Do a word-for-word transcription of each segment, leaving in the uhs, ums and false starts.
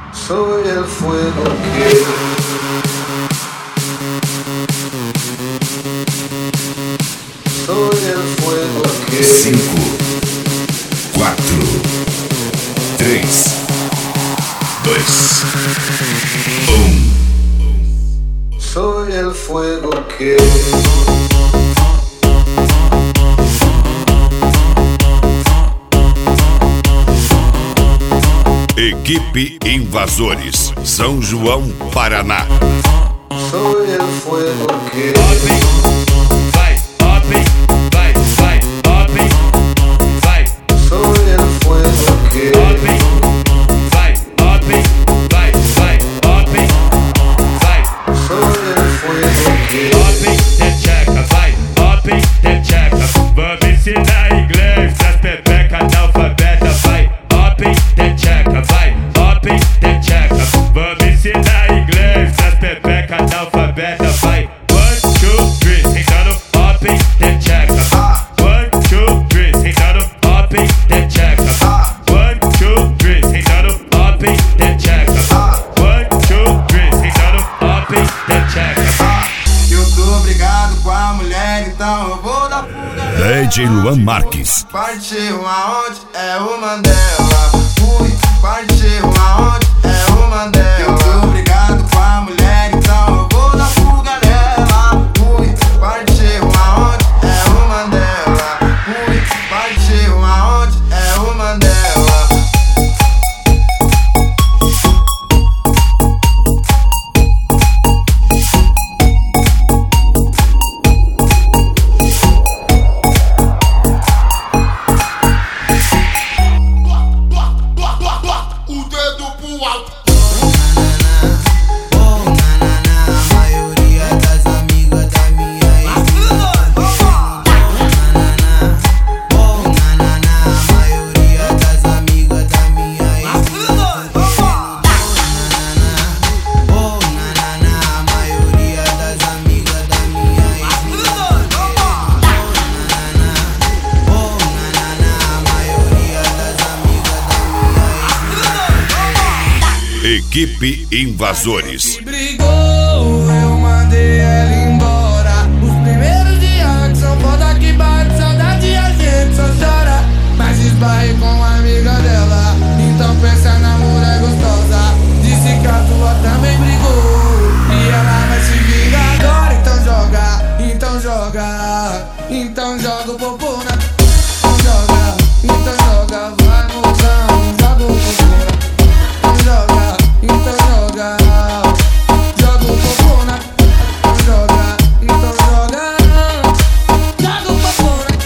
Soy el fuego que Soy el fuego que cinco, quatro, três, dois, um. Soy el fuego que Equipe Invasores, São João, Paraná. Soy el fuego que Vai, up, vai, vai, up, vai. Soy el fuego que Up, vai, up, vai, vai, up, vai. Soy el fuego que Up, te checa, vai, up, te checa. Vamos ensinar inglês pras pepecas analfabeta, vai. Up, te checa, vai, up, te checa. Vamos ensinar inglês pras pepecas analfabeta, vai. One, two, three, sentando up, te checa. One, two, three, sentando up, te checa. One, two, three, sentando up, te checa. One, two, three, sentando up, te checa. Eu tô obrigado com a mulher, então eu vou dar fuga. D J Luan Marques. Partiu aonde? É o Mandela. Fui, partiu aonde? É o Mandela. Eu tô obrigado com a mulher, então eu vou dar fuga nela. Fui, partiu aonde? É o Mandela. Fui, partiu aonde? É o Mandela. O dedo pro alto. Equipe Invasores. Brigou, eu mandei ela embora. Os primeiros dias que são foda que bate saudade, a gente só chora. Mas esbarrei com a amiga dela, então pensa na mulher gostosa. Disse que a tua também brigou e ela vai se vingar agora. Então joga, então joga, então joga o popô na. Então joga, então joga, vai mozão, joga o popô na. Então joga, então joga, joga o popô na. Então joga, então joga, joga o popô na.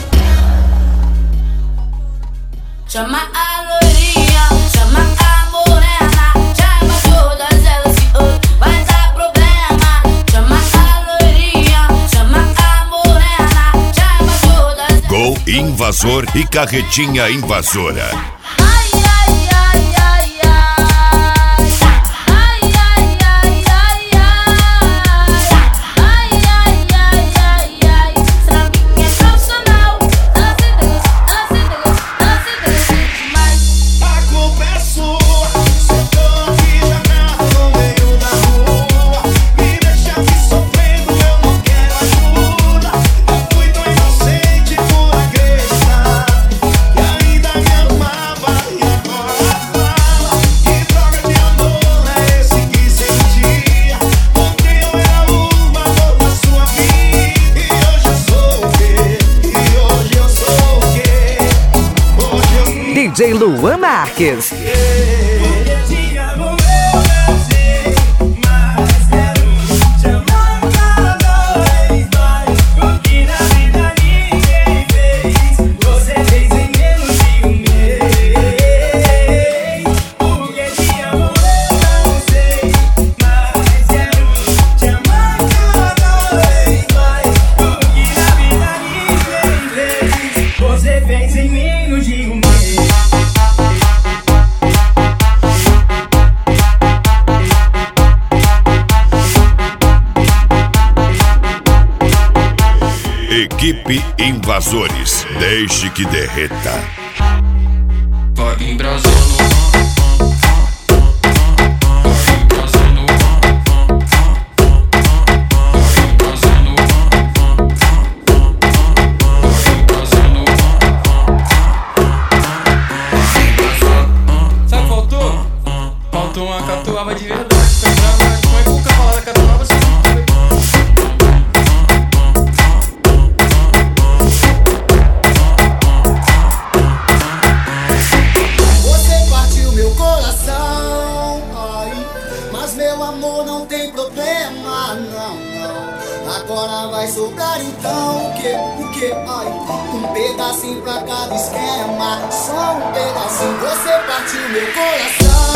Chama a loirinha, chama a morena, chama todas elas que hoje vai dar problema. Chama a loirinha, chama a morena, chama todas. Gol Invasor e Carretinha Invasora. Ai, ai, ai, ai, ai. Ai, ai, ai, ai, ai. Ai, ai, ai, ai, ai. Essa minha é profissional. Ela se delícia, ela se delícia, ela se delícia demais. A culpa é sua. Sou tão que danado no meio da rua. Me deixa aqui sofrendo, eu não quero ajuda. Eu fui tão inocente por acreditar que ainda me amava e agora fala. Que droga de amor é esse que sentia? Ontem eu era uma amor na sua vida. E hoje eu sou o quê? E hoje eu sou o quê? Hoje eu D J Luan Marques. te amo, eu não sei, mas quero te amar cada vez mais. Porque na vida ninguém fez, você fez em menos de um mês. Porque te amo, eu não sei, mas quero te amar cada vez mais. Porque na vida ninguém fez, você fez em menos de um mês. Equipe Invasores. Deixe que derreta. Vai em Brasília. Solta uma catuaba de verdade. Tá gravado. Como é que o cavalo da catuaba se não sabe? Você partiu meu coração, ai, mas meu amor não tem problema, não, não. Agora vai sobrar então o que, o que, ai, um pedacinho pra cada esquema, só um pedacinho. Você partiu meu coração.